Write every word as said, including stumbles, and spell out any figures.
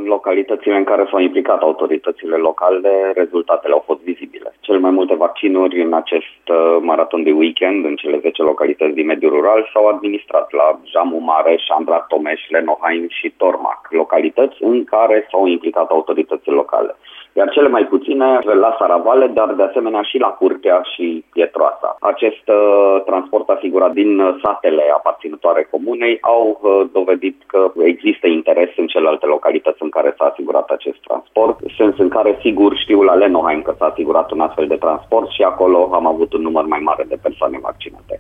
localitățile în care s-au implicat autoritățile locale, rezultatele au fost vizibile. Cel mai multe vaccinuri în acest maraton de weekend, în cele zece localități din mediul rural, s-au administrat la Jamu Mare, Șandra, Tomeș, Lenohain și Tormac, localități în care s-au implicat autoritățile locale. Iar cele mai puține la Saravale, dar de asemenea și la Curtea și Pietroasa. Acest uh, transport asigurat din satele aparținătoare comunei au uh, dovedit că există interes în celelalte localități în care s-a asigurat acest transport, sens în care sigur știu la Lenohain că s-a asigurat un astfel de transport și acolo am avut un număr mai mare de persoane vaccinate.